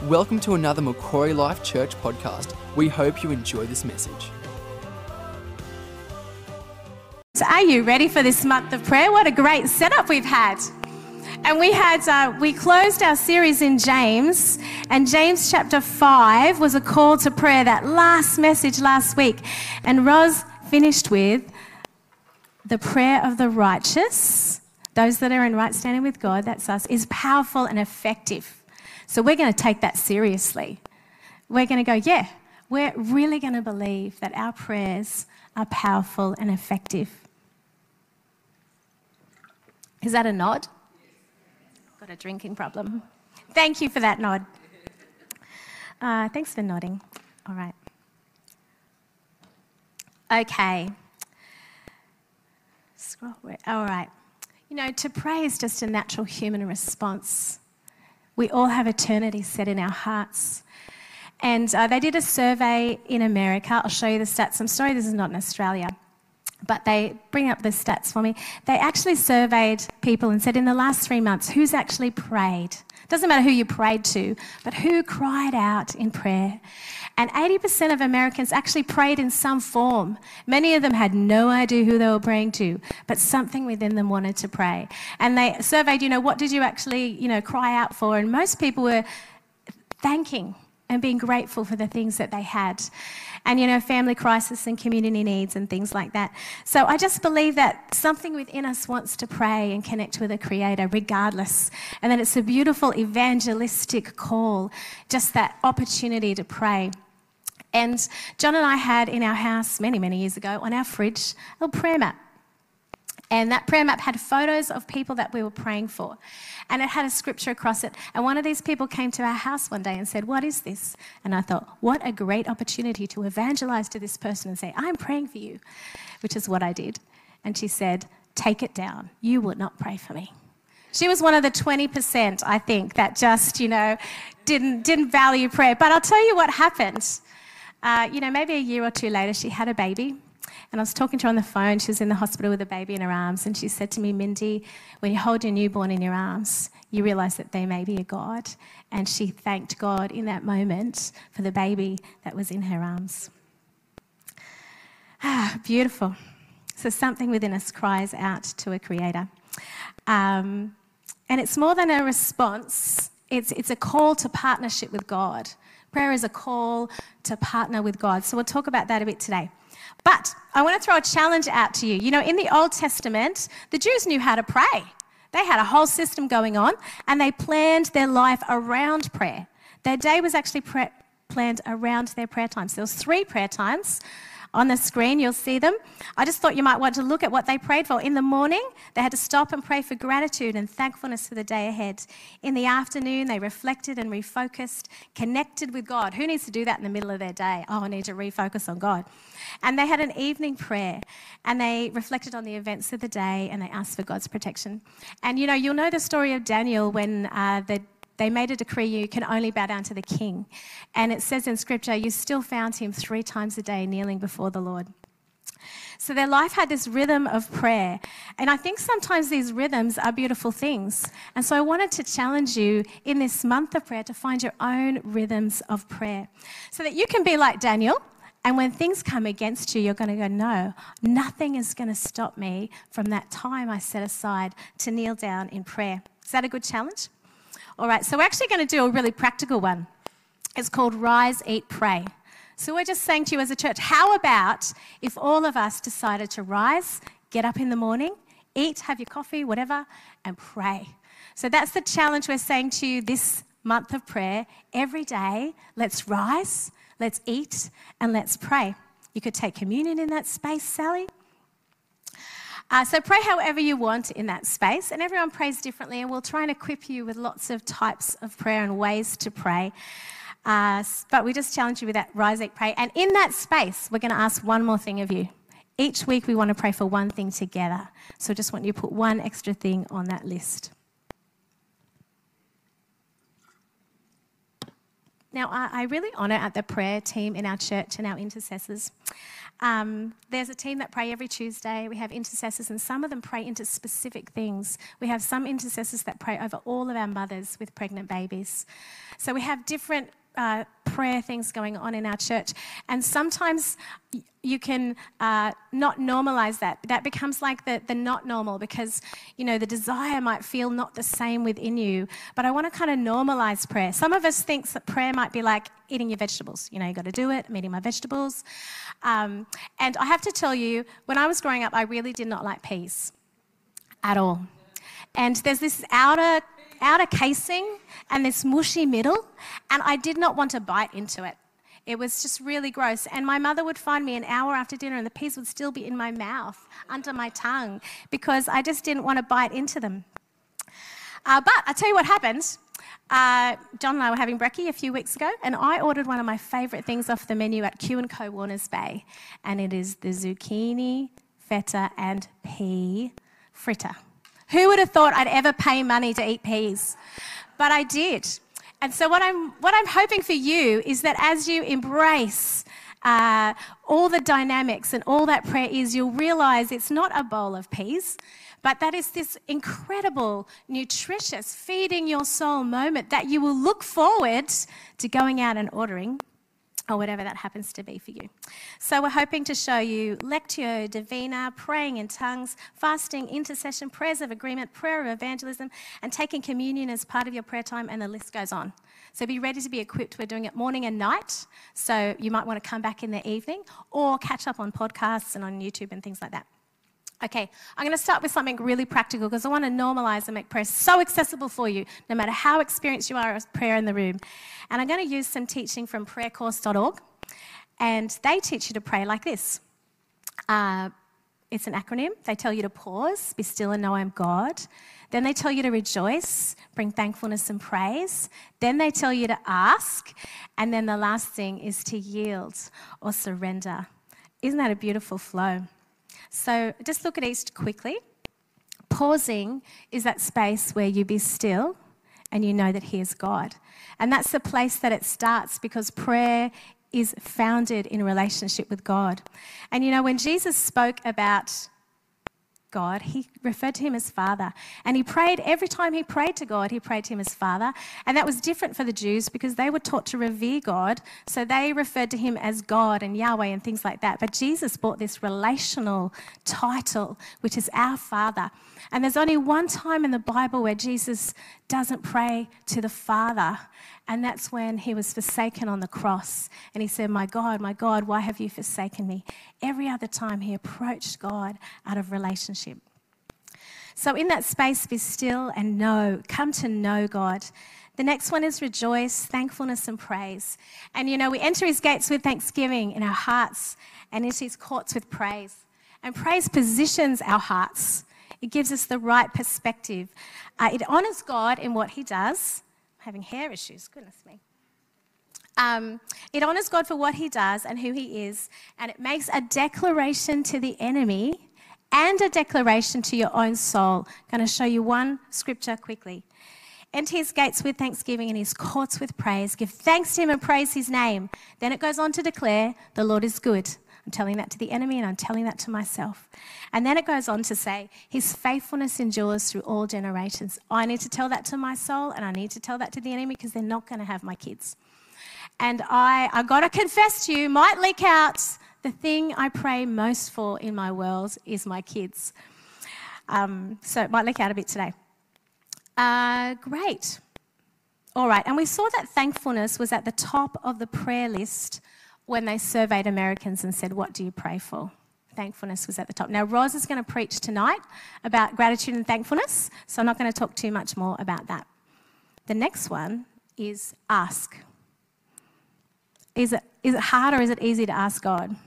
Welcome to another Macquarie Life Church podcast. We hope you enjoy this message. So are you ready for this month of prayer? What a great setup we've had. And we closed our series in James, and James chapter 5 was a call to prayer, that last message last week. And Roz finished with the prayer of the righteous, those that are in right standing with God, that's us, is powerful and effective. So we're going to take that seriously. We're going to go, yeah, we're really going to believe that our prayers are powerful and effective. Is that a nod? Got a drinking problem. Thank you for that nod. Thanks for nodding. All right. Okay. All right. You know, to pray is just a natural human response. We all have eternity set in our hearts. And they did a survey in America. I'll show you the stats. I'm sorry this is not in Australia, but they bring up the stats for me. They actually surveyed people and said in the last 3 months, who's actually prayed? Doesn't matter who you prayed to, but who cried out in prayer? And 80% of Americans actually prayed in some form. Many of them had no idea who they were praying to, but something within them wanted to pray. And they surveyed, what did you actually, cry out for? And most people were thanking and being grateful for the things that they had. And, family crisis and community needs and things like that. So I just believe that something within us wants to pray and connect with a Creator regardless. And that it's a beautiful evangelistic call, just that opportunity to pray. And John and I had in our house many, many years ago on our fridge a little prayer map. And that prayer map had photos of people that we were praying for. And it had a scripture across it. And one of these people came to our house one day and said, "What is this?" And I thought, what a great opportunity to evangelize to this person and say, "I'm praying for you," which is what I did. And she said, "Take it down. You would not pray for me." She was one of the 20%, I think, that just, didn't value prayer. But I'll tell you what happened. Maybe a year or two later, she had a baby. And I was talking to her on the phone. She was in the hospital with a baby in her arms. And she said to me, "Mindy, when you hold your newborn in your arms, you realise that there may be a God." And she thanked God in that moment for the baby that was in her arms. Beautiful. So something within us cries out to a Creator. And it's more than a response. It's a call to partnership with God. Prayer is a call to partner with God. So we'll talk about that a bit today. But I want to throw a challenge out to you. In the Old Testament, the Jews knew how to pray. They had a whole system going on, and they planned their life around prayer. Their day was actually planned around their prayer times. There was 3 prayer times. On the screen, you'll see them. I just thought you might want to look at what they prayed for. In the morning, they had to stop and pray for gratitude and thankfulness for the day ahead. In the afternoon, they reflected and refocused, connected with God. Who needs to do that in the middle of their day? Oh, I need to refocus on God. And they had an evening prayer, and they reflected on the events of the day, and they asked for God's protection. And, you'll know the story of Daniel when they made a decree, you can only bow down to the king. And it says in Scripture, you still found him 3 times a day kneeling before the Lord. So their life had this rhythm of prayer. And I think sometimes these rhythms are beautiful things. And so I wanted to challenge you in this month of prayer to find your own rhythms of prayer so that you can be like Daniel. And when things come against you, you're going to go, no, nothing is going to stop me from that time I set aside to kneel down in prayer. Is that a good challenge? All right, so we're actually going to do a really practical one. It's called Rise, Eat, Pray. So we're just saying to you as a church, how about if all of us decided to rise, get up in the morning, eat, have your coffee, whatever, and pray. So that's the challenge we're saying to you this month of prayer. Every day, let's rise, let's eat, and let's pray. You could take communion in that space, Sally. So pray however you want in that space, and everyone prays differently, and we'll try and equip you with lots of types of prayer and ways to pray. But we just challenge you with that rise, eat, pray. And in that space, we're going to ask one more thing of you. Each week we want to pray for one thing together. So I just want you to put one extra thing on that list. Now, I really honour at the prayer team in our church and our intercessors. There's a team that pray every Tuesday. We have intercessors, and some of them pray into specific things. We have some intercessors that pray over all of our mothers with pregnant babies. So we have different prayer things going on in our church. And sometimes you can not normalize that. That becomes like the not normal because, the desire might feel not the same within you. But I want to kind of normalize prayer. Some of us think that prayer might be like eating your vegetables. You got to do it. I'm eating my vegetables. And I have to tell you, when I was growing up, I really did not like peas at all. And there's this outer casing and this mushy middle, and I did not want to bite into it. It was just really gross. And my mother would find me an hour after dinner and the peas would still be in my mouth, under my tongue, because I just didn't want to bite into them. But I'll tell you what happened. John and I were having brekkie a few weeks ago, and I ordered one of my favourite things off the menu at Q&Co Warners Bay, and it is the zucchini, feta and pea fritter. Who would have thought I'd ever pay money to eat peas? But I did. And so what I'm hoping for you is that as you embrace all the dynamics and all that prayer is, you'll realise it's not a bowl of peas, but that is this incredible, nutritious, feeding your soul moment that you will look forward to going out and ordering, or whatever that happens to be for you. So we're hoping to show you Lectio Divina, praying in tongues, fasting, intercession, prayers of agreement, prayer of evangelism, and taking communion as part of your prayer time, and the list goes on. So be ready to be equipped. We're doing it morning and night, so you might want to come back in the evening or catch up on podcasts and on YouTube and things like that. Okay, I'm going to start with something really practical because I want to normalise and make prayer so accessible for you, no matter how experienced you are with prayer in the room. And I'm going to use some teaching from prayercourse.org, and they teach you to pray like this. It's an acronym. They tell you to pause, be still and know I'm God. Then they tell you to rejoice, bring thankfulness and praise. Then they tell you to ask. And then the last thing is to yield or surrender. Isn't that a beautiful flow? So just look at each quickly. Pausing is that space where you be still and you know that He is God. And that's the place that it starts, because prayer is founded in a relationship with God. And when Jesus spoke about God, He referred to Him as Father. And He prayed, every time He prayed to God, He prayed to Him as Father. And that was different for the Jews because they were taught to revere God. So they referred to Him as God and Yahweh and things like that. But Jesus brought this relational title, which is our Father. And there's only one time in the Bible where Jesus doesn't pray to the Father, and that's when He was forsaken on the cross. And He said, my God, why have you forsaken me? Every other time He approached God out of relationship. So in that space, be still and know, come to know God. The next one is rejoice, thankfulness and praise. And we enter His gates with thanksgiving in our hearts and into His courts with praise. And praise positions our hearts. It gives us the right perspective. It honours God in what He does. I'm having hair issues, goodness me. It honours God for what He does and who He is, and it makes a declaration to the enemy and a declaration to your own soul. I'm going to show you one scripture quickly. Enter His gates with thanksgiving and His courts with praise. Give thanks to Him and praise His name. Then it goes on to declare, the Lord is good. I'm telling that to the enemy and I'm telling that to myself. And then it goes on to say, His faithfulness endures through all generations. I need to tell that to my soul, and I need to tell that to the enemy, because they're not going to have my kids. And I got to confess to you, might leak out, the thing I pray most for in my world is my kids. So it might leak out a bit today. Great. All right, and we saw that thankfulness was at the top of the prayer list when they surveyed Americans and said, what do you pray for? Thankfulness was at the top. Now, Roz is going to preach tonight about gratitude and thankfulness, so I'm not going to talk too much more about that. The next one is ask. Is it hard or is it easy to ask God?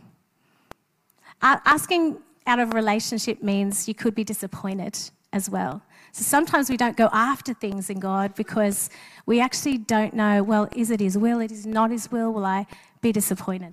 Asking out of a relationship means you could be disappointed as well. So sometimes we don't go after things in God because we actually don't know, well, is it His will? It is not His will. Will I be disappointed?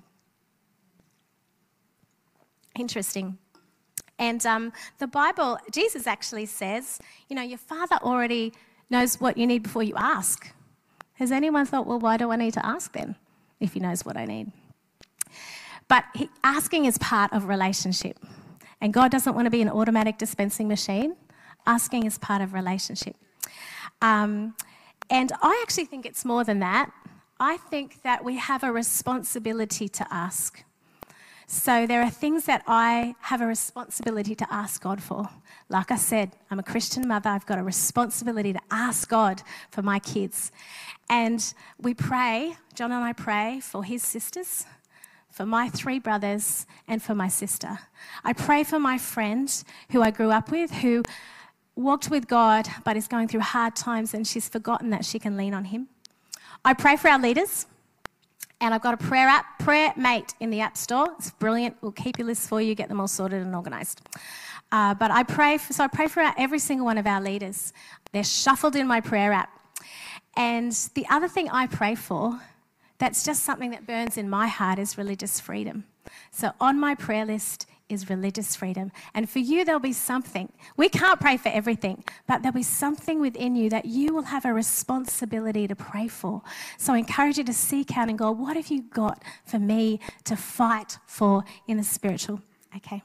Interesting. And the Bible, Jesus actually says, your Father already knows what you need before you ask. Has anyone thought, well, why do I need to ask then if He knows what I need? But asking is part of relationship. And God doesn't want to be an automatic dispensing machine. Asking is part of relationship. And I actually think it's more than that. I think that we have a responsibility to ask. So there are things that I have a responsibility to ask God for. Like I said, I'm a Christian mother. I've got a responsibility to ask God for my kids. And we pray, John and I pray for his sisters, for my 3 brothers, and for my sister. I pray for my friend who I grew up with, who walked with God but is going through hard times and she's forgotten that she can lean on him. I pray for our leaders. And I've got a prayer app, Prayer Mate, in the App Store. It's brilliant. We'll keep your lists for you, get them all sorted and organised. But I pray for every single one of our leaders. They're shuffled in my prayer app. And the other thing I pray for, that's just something that burns in my heart, is religious freedom. So on my prayer list is religious freedom. And for you, there'll be something. We can't pray for everything, but there'll be something within you that you will have a responsibility to pray for. So I encourage you to seek out and go, what have you got for me to fight for in the spiritual? Okay.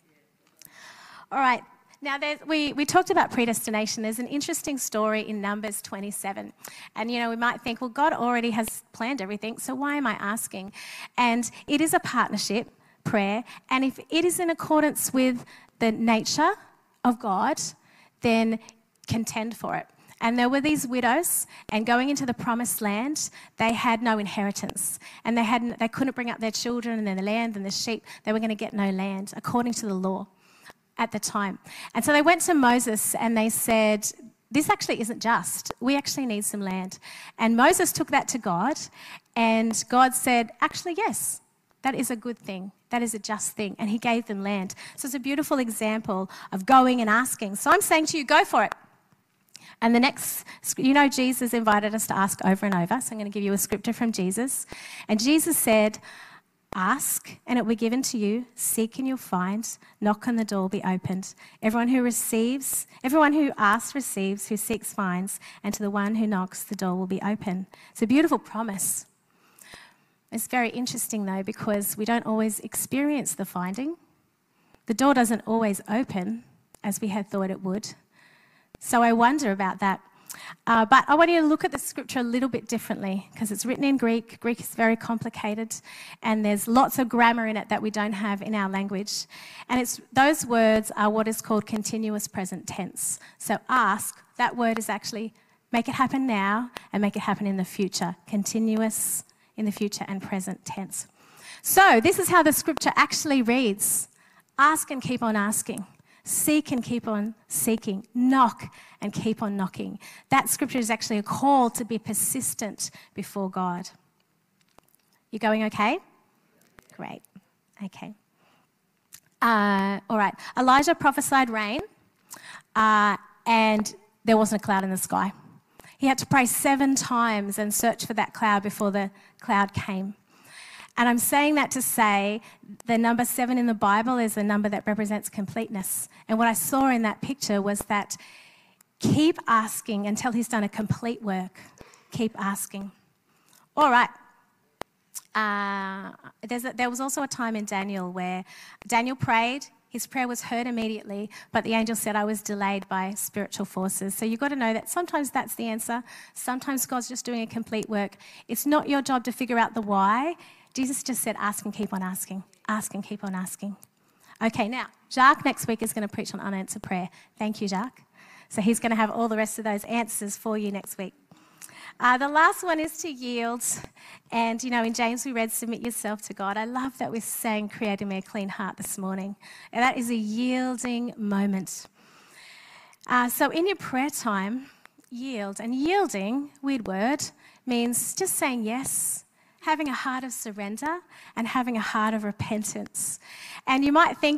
All right. Now, we talked about predestination. There's an interesting story in Numbers 27. And, we might think, well, God already has planned everything, so why am I asking? And it is a partnership prayer, and if it is in accordance with the nature of God, then contend for it. And there were these widows, and going into the promised land, they had no inheritance, and they couldn't bring up their children and their land and the sheep. They were going to get no land according to the law at the time. And so they went to Moses and they said, this actually isn't just. We actually need some land. And Moses took that to God, and God said, actually, yes, that is a good thing. That is a just thing. And he gave them land. So it's a beautiful example of going and asking. So I'm saying to you, go for it. And the next, Jesus invited us to ask over and over. So I'm going to give you a scripture from Jesus. And Jesus said, ask and it will be given to you. Seek and you'll find. Knock and the door will be opened. Everyone who asks receives, who seeks finds. And to the one who knocks, the door will be open. It's a beautiful promise. It's very interesting, though, because we don't always experience the finding. The door doesn't always open as we had thought it would. So I wonder about that. But I want you to look at the scripture a little bit differently because it's written in Greek. Greek is very complicated, and there's lots of grammar in it that we don't have in our language. And those words are what is called continuous present tense. So ask, that word is actually make it happen now and make it happen in the future. Continuous in the future and present tense. So this is how the scripture actually reads. Ask and keep on asking. Seek and keep on seeking. Knock and keep on knocking. That scripture is actually a call to be persistent before God. You going okay? Great. Okay. All right. Elijah prophesied rain and there wasn't a cloud in the sky. He had to pray 7 times and search for that cloud before the cloud came. And I'm saying that to say the number 7 in the Bible is a number that represents completeness. And what I saw in that picture was that keep asking until he's done a complete work. Keep asking. All right. There was also a time in Daniel where Daniel prayed. His prayer was heard immediately, but the angel said, I was delayed by spiritual forces. So you've got to know that sometimes that's the answer. Sometimes God's just doing a complete work. It's not your job to figure out the why. Jesus just said, ask and keep on asking. Ask and keep on asking. Okay, now, Jacques next week is going to preach on unanswered prayer. Thank you, Jacques. So he's going to have all the rest of those answers for you next week. The last one is to yield. And, in James we read, submit yourself to God. I love that we're saying, creating me a clean heart this morning. And that is a yielding moment. So in your prayer time, yield. And yielding, weird word, means just saying yes, having a heart of surrender and having a heart of repentance. And you might think,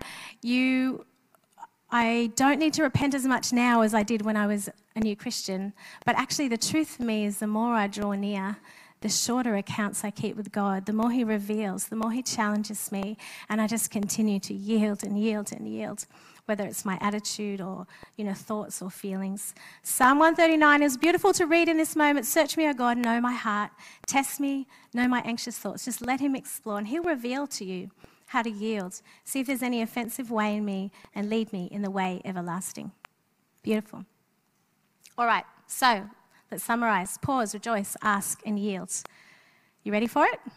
I don't need to repent as much now as I did when I was a new Christian. But actually the truth for me is the more I draw near, the shorter accounts I keep with God, the more he reveals, the more he challenges me, and I just continue to yield and yield and yield. whether it's my attitude or, thoughts or feelings. Psalm 139 is beautiful to read in this moment. Search me, O God, know my heart. Test me, know my anxious thoughts. Just let him explore, and he'll reveal to you how to yield. See if there's any offensive way in me, and lead me in the way everlasting. Beautiful. All right, so let's summarize. Pause, rejoice, ask, and yield. You ready for it?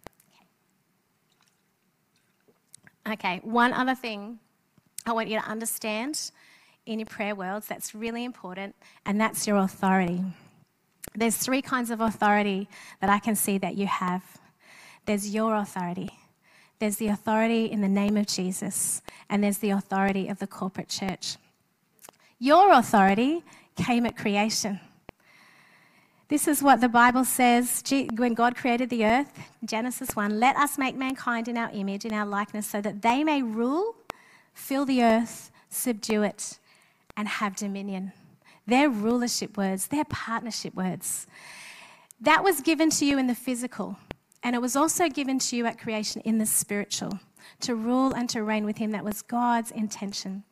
Okay, one other thing I want you to understand in your prayer worlds that's really important, and that's your authority. There's 3 kinds of authority that I can see that you have. There's your authority. There's the authority in the name of Jesus, and there's the authority of the corporate church. Your authority came at creation. This is what the Bible says when God created the earth, Genesis 1, let us make mankind in our image, in our likeness, so that they may rule, fill the earth, subdue it, and have dominion. They're rulership words, they're partnership words. That was given to you in the physical, and it was also given to you at creation in the spiritual, to rule and to reign with him. That was God's intention.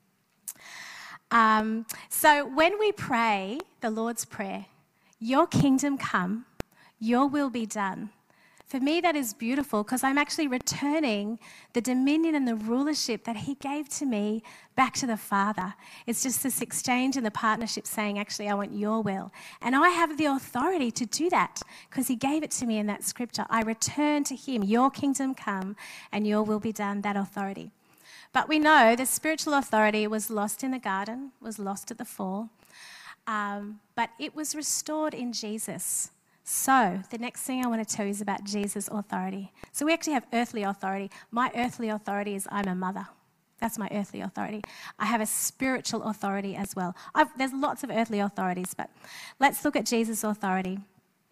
So when we pray the Lord's Prayer, your kingdom come, your will be done. For me, that is beautiful because I'm actually returning the dominion and the rulership that he gave to me back to the Father. It's just this exchange and the partnership saying, actually, I want your will. And I have the authority to do that because he gave it to me in that scripture. I return to him, your kingdom come and your will be done, that authority. But we know the spiritual authority was lost in the garden, was lost at the fall. But it was restored in Jesus. So the next thing I want to tell you is about Jesus' authority. So we actually have earthly authority. My earthly authority is I'm a mother. That's my earthly authority. I have a spiritual authority as well. There's lots of earthly authorities, but let's look at Jesus' authority.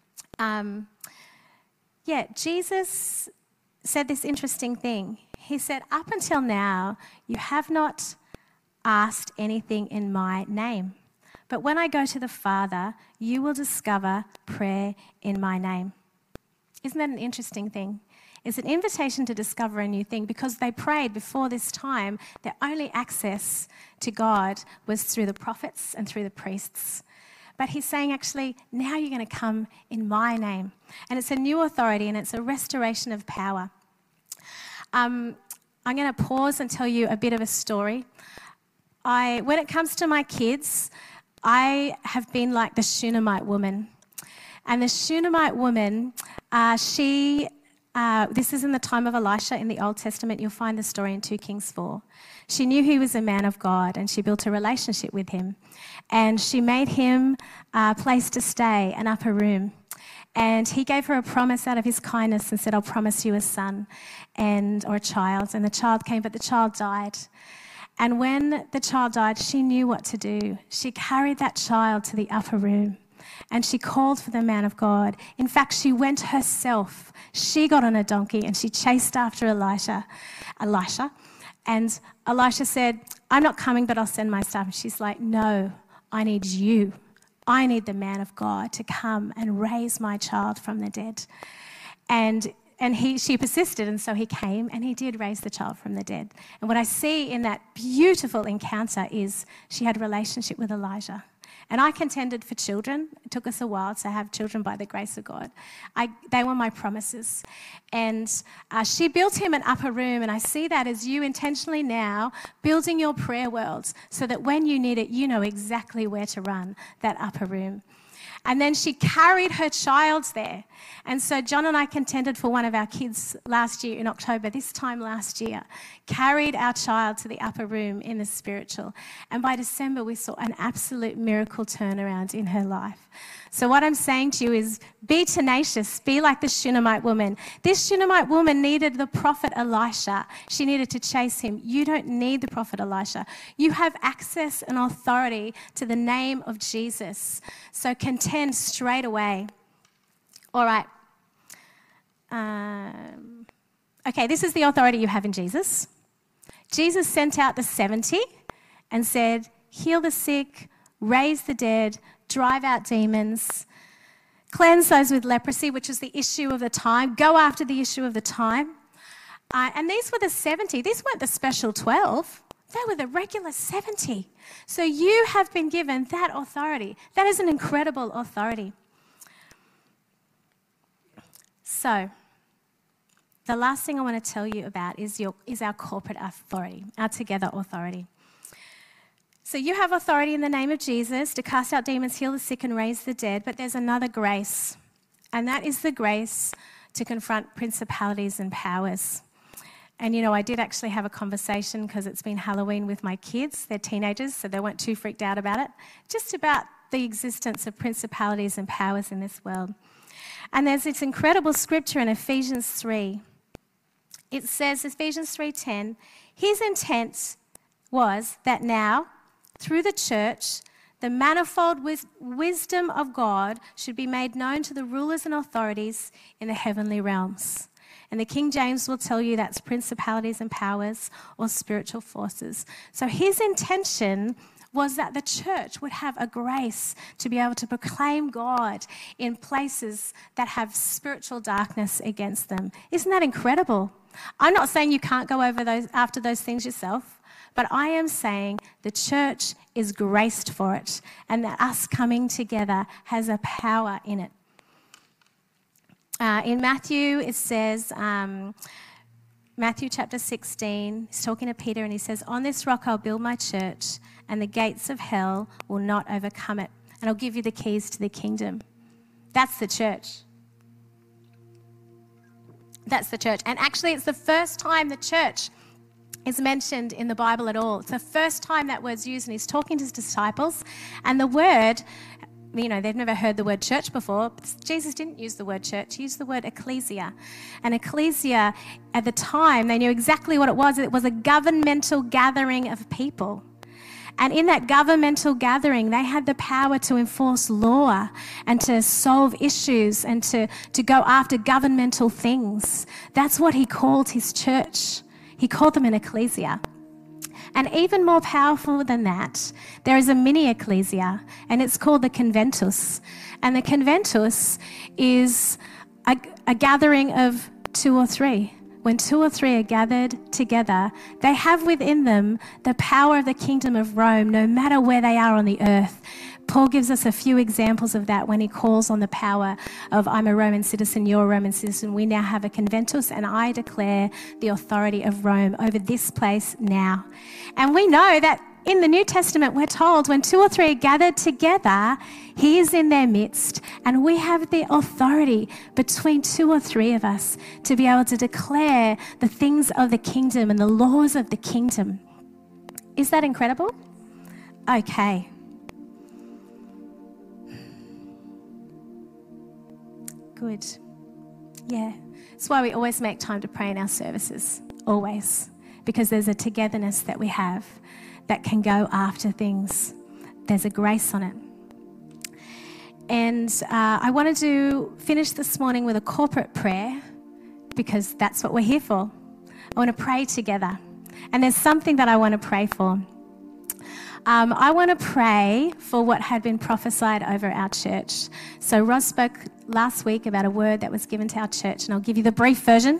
Jesus said this interesting thing. He said, up until now, you have not asked anything in my name. But when I go to the Father, you will discover prayer in my name. Isn't that an interesting thing? It's an invitation to discover a new thing because they prayed before this time. Their only access to God was through the prophets and through the priests. But he's saying, actually, now you're going to come in my name. And it's a new authority and it's a restoration of power. I'm going to pause and tell you a bit of a story. When it comes to my kids, I have been like the Shunammite woman. And the Shunammite woman, this is in the time of Elisha in the Old Testament. You'll find the story in 2 Kings 4. She knew he was a man of God and she built a relationship with him. And she made him a place to stay, an upper room. And he gave her a promise out of his kindness and said, I'll promise you a son or a child. And the child came, but the child died. And when the child died, she knew what to do. She carried that child to the upper room and she called for the man of God. In fact, she went herself. She got on a donkey and she chased after Elisha. And Elisha said, I'm not coming, but I'll send my staff. And she's like, no, I need you. I need the man of God to come and raise my child from the dead. And she persisted, and so he came and he did raise the child from the dead. And what I see in that beautiful encounter is she had a relationship with Elijah. And I contended for children. It took us a while to have children by the grace of God. They were my promises. And she built him an upper room, and I see that as you intentionally now building your prayer world so that when you need it, you know exactly where to run that upper room. And then she carried her child there. And so John and I contended for one of our kids last year in October, this time last year, carried our child to the upper room in the spiritual. And by December, we saw an absolute miracle turnaround in her life. So what I'm saying to you is be tenacious, be like the Shunammite woman. This Shunammite woman needed the prophet Elisha. She needed to chase him. You don't need the prophet Elisha. You have access and authority to the name of Jesus. So contend straight away. All right. Okay, this is the authority you have in Jesus. Jesus sent out the 70 and said, heal the sick, raise the dead, drive out demons, cleanse those with leprosy, which is the issue of the time. Go after the issue of the time. And these were the 70. These weren't the special 12. They were the regular 70. So you have been given that authority. That is an incredible authority. So the last thing I want to tell you about is our corporate authority, our together authority. So you have authority in the name of Jesus to cast out demons, heal the sick, and raise the dead. But there's another grace, and that is the grace to confront principalities and powers. And, you know, I did actually have a conversation because it's been Halloween with my kids. They're teenagers, so they weren't too freaked out about it. Just about the existence of principalities and powers in this world. And there's this incredible scripture in Ephesians 3. It says, Ephesians 3:10, his intent was that now, through the church, the manifold wisdom of God should be made known to the rulers and authorities in the heavenly realms. And the King James will tell you that's principalities and powers or spiritual forces. So his intention was that the church would have a grace to be able to proclaim God in places that have spiritual darkness against them. Isn't that incredible? I'm not saying you can't go after those things yourself, but I am saying the church is graced for it, and that us coming together has a power in it. In Matthew, it says, Matthew chapter 16, he's talking to Peter and he says, on this rock I'll build my church and the gates of hell will not overcome it. And I'll give you the keys to the kingdom. That's the church. That's the church. And actually it's the first time the church is mentioned in the Bible at all. It's the first time that word's used, and he's talking to his disciples. And the word, you know, they've never heard the word church before. Jesus didn't use the word church. He used the word ecclesia. And ecclesia, at the time, they knew exactly what it was. It was a governmental gathering of people. And in that governmental gathering, they had the power to enforce law and to solve issues and to go after governmental things. That's what he called his church. He called them an ecclesia. And even more powerful than that, there is a mini ecclesia, and it's called the conventus. And the conventus is a gathering of 2 or 3. When 2 or 3 are gathered together, they have within them the power of the kingdom of Rome, no matter where they are on the earth. Paul gives us a few examples of that when he calls on the power of I'm a Roman citizen, you're a Roman citizen. We now have a conventus, and I declare the authority of Rome over this place now. And we know that in the New Testament, we're told when 2 or 3 are gathered together, he is in their midst, and we have the authority between 2 or 3 of us to be able to declare the things of the kingdom and the laws of the kingdom. Is that incredible? Okay. Good. Yeah. That's why we always make time to pray in our services. Always. Because there's a togetherness that we have that can go after things. There's a grace on it. And I wanted to finish this morning with a corporate prayer because that's what we're here for. I want to pray together. And there's something that I want to pray for. I want to pray for what had been prophesied over our church. So Ross spoke last week about a word that was given to our church, and I'll give you the brief version.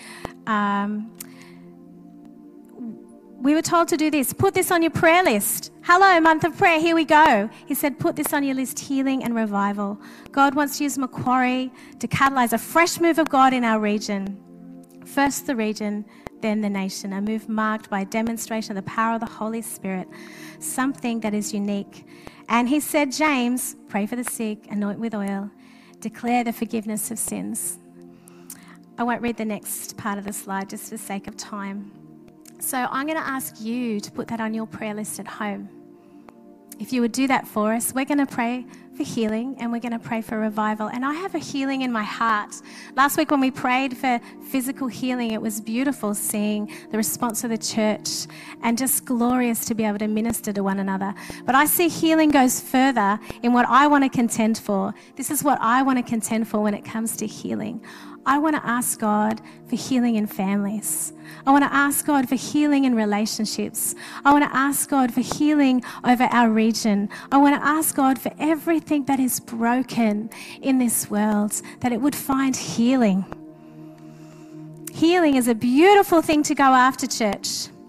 We were told to do this. Put this on your prayer list. Hello, month of prayer, here we go. He said, put this on your list, healing and revival. God wants to use Macquarie to catalyse a fresh move of God in our region. First the region, then the nation. A move marked by a demonstration of the power of the Holy Spirit. Something that is unique. And he said, James, pray for the sick, anoint with oil, declare the forgiveness of sins. I won't read the next part of the slide just for the sake of time. So I'm going to ask you to put that on your prayer list at home. If you would do that for us, we're going to pray for healing and we're going to pray for revival. And I have a healing in my heart. Last week when we prayed for physical healing, it was beautiful seeing the response of the church and just glorious to be able to minister to one another. But I see healing goes further in what I want to contend for. This is what I want to contend for when it comes to healing. I want to ask God for healing in families. I want to ask God for healing in relationships. I want to ask God for healing over our region. I want to ask God for everything that is broken in this world, that it would find healing. Healing is a beautiful thing to go after, church.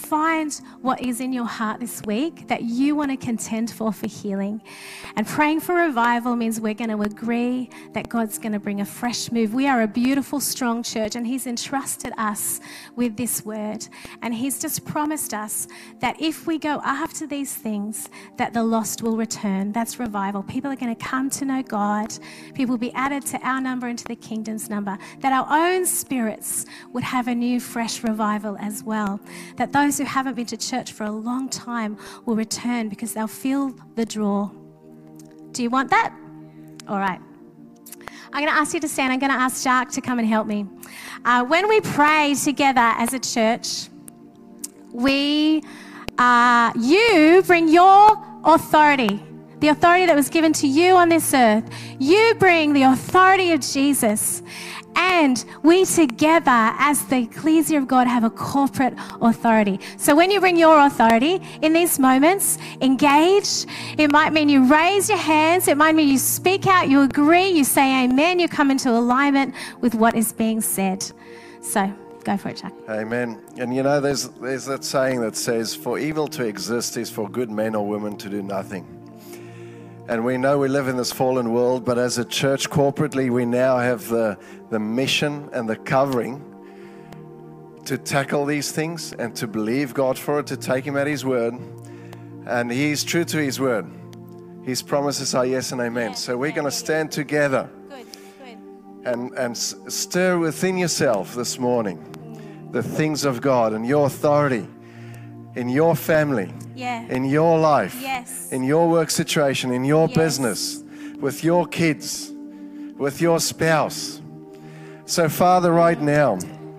find what is in your heart this week that you want to contend for healing. And praying for revival means we're going to agree that God's going to bring a fresh move. We are a beautiful, strong church, and He's entrusted us with this word. And He's just promised us that if we go after these things, that the lost will return. That's revival. People are going to come to know God. People will be added to our number and to the kingdom's number. That our own spirits would have a new, fresh revival as well. That those who haven't been to church for a long time will return because they'll feel the draw. Do you want that? All right. I'm going to ask you to stand. I'm going to ask Jacques to come and help me. When we pray together as a church, you bring your authority, the authority that was given to you on this earth. You bring the authority of Jesus. And we together, as the ecclesia of God, have a corporate authority. So when you bring your authority in these moments, engage. It might mean you raise your hands. It might mean you speak out, you agree, you say amen, you come into alignment with what is being said. So go for it, Jack. Amen. And you know, there's that saying that says, for evil to exist is for good men or women to do nothing. And we know we live in this fallen world, but as a church corporately, we now have the mission and the covering to tackle these things and to believe God for it, to take Him at His word. And He's true to His word. His promises are yes and amen. So we're going to stand together and stir within yourself this morning the things of God and your authority in your family, in your life, in your work situation, in your business, with your kids, with your spouse. So, Father, right now,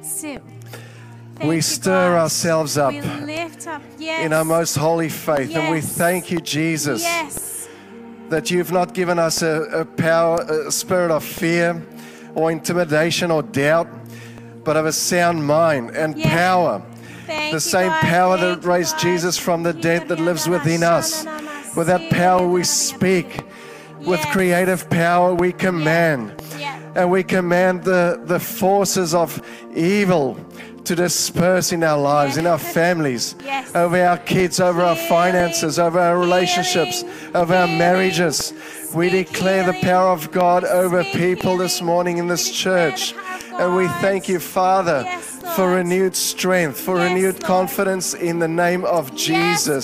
we stir ourselves up in our most holy faith, and we thank you, Jesus, that you've not given us a spirit of fear or intimidation or doubt, but of a sound mind and power. The same power that raised Jesus from the dead that lives within us. With that power we speak. With creative power we command. And we command the forces of evil to disperse in our lives, in our families, over our kids, over our finances, over our relationships, over our marriages. We declare the power of God over people this morning in this church. And we thank you, Father, for renewed strength, for renewed confidence in the name of Jesus.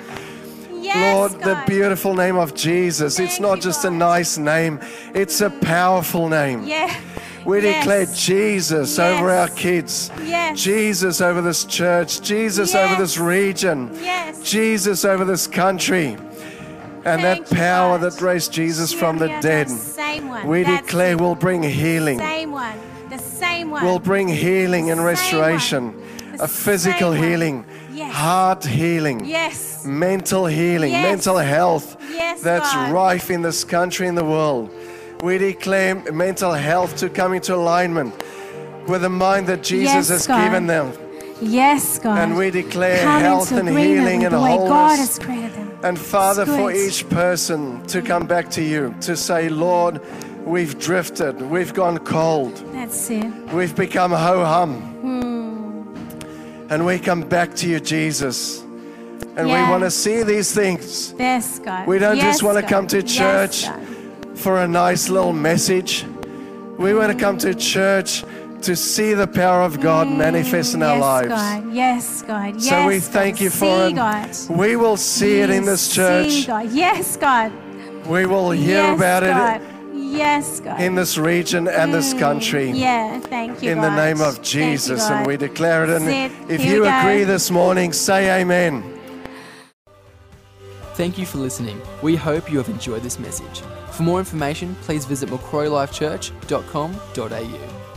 Lord, the beautiful name of Jesus. It's not just a nice name, it's a powerful name. We declare Jesus over our kids, Jesus over this church, Jesus over this region, Jesus over this country. And that power that raised Jesus from the dead, we declare will bring healing. Will bring healing and restoration, a physical healing, heart healing, mental healing, mental health that's rife in this country and the world. We declare mental health to come into alignment with the mind that Jesus has given them. Yes, God. And we declare health and healing and wholeness. God has created them. And Father, for each person to come back to you, to say, Lord, we've drifted, we've gone cold. That's it. We've become ho-hum. And we come back to you, Jesus. And we want to see these things. Yes, God. We don't just want to come to church for a nice little message. We want to come to church to see the power of God manifest in our lives. God. Yes, God. Yes, so we thank you for it. We will see it in this church. God. Yes, God. We will hear about it. Yes, God. In this region and this country. Thank you, in the name of Jesus. And we declare it. And if you agree this morning, say amen. Thank you for listening. We hope you have enjoyed this message. For more information, please visit macquarielifechurch.com.au.